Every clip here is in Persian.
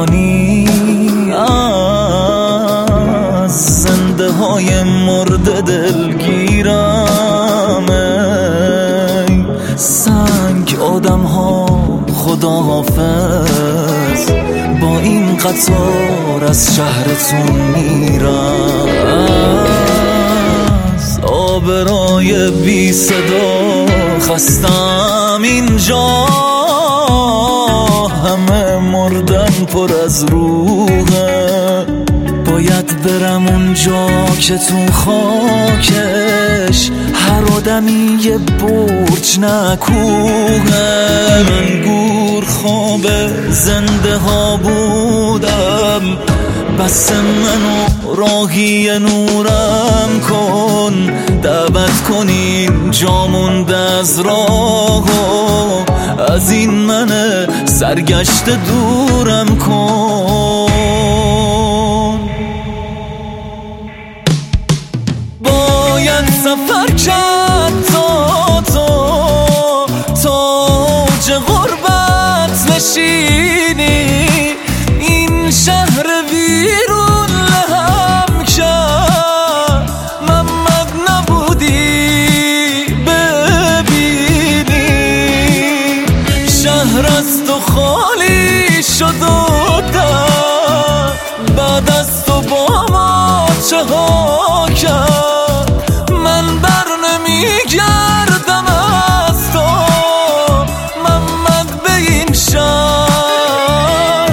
کنی از زنده های مرد دلگیرم. ای سنگ آدم ها خداحافظ، با این قطار از شهرتون میرم. از آبرای بی صدا خستم اینجا، همه مردن پر از روحه. باید برم اونجا که تو خاکش هر آدمی یه برج نکوهه. من گور خواب زنده ها بودم، بس منو راهی نورم کن. دعوت کنین جا مونده از راه و از این من سرگشته دورم کن. باید سفر کرد تا اوج غربت نشینی. این شهر ویرون لهم کرد، محمد نبودی ببینی. شهر از تو خالی شد و بعد از تو با ما چه ها کرد. من بر نمیگردم از تو محمد، به این شهر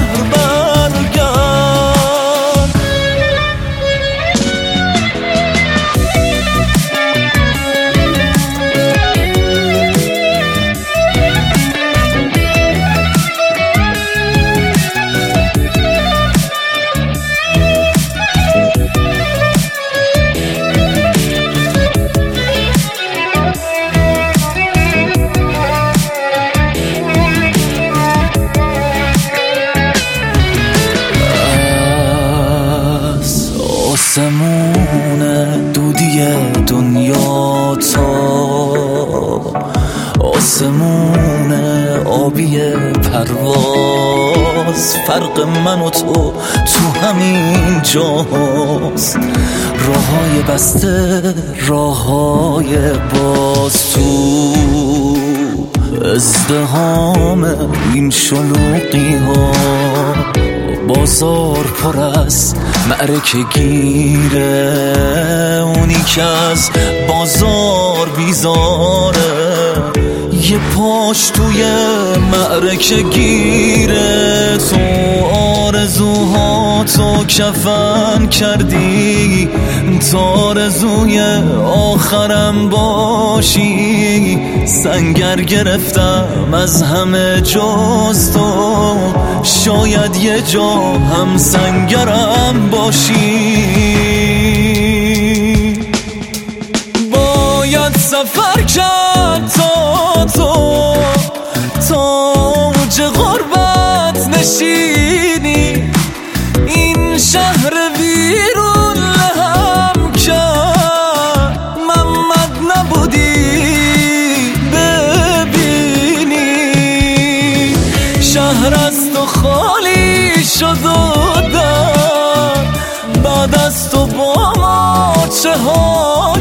برگرد. آسمون دودی دنیا تا آسمون آبی پرواز، فرق من و تو همین جاست. راههای بسته، راههای باز، تو ازدحام این شلوغی ها. بازار پر از معرکه گیره، اونی که از بازار بیزاره یه پاش توی معرکه گیره. تو آرزوها تو کفن کردی تا آرزوی آخرم باشی. سنگر گرفتم از همه جز تو، شاید یه جا هم سنگرم باشی. باید سفر کرد تا اوج غربت نشینی. این شهر ویرون لهم کرد، محمد نبودی ببینی. شهر از تو خالی شد و بعد از تو با ما چه ها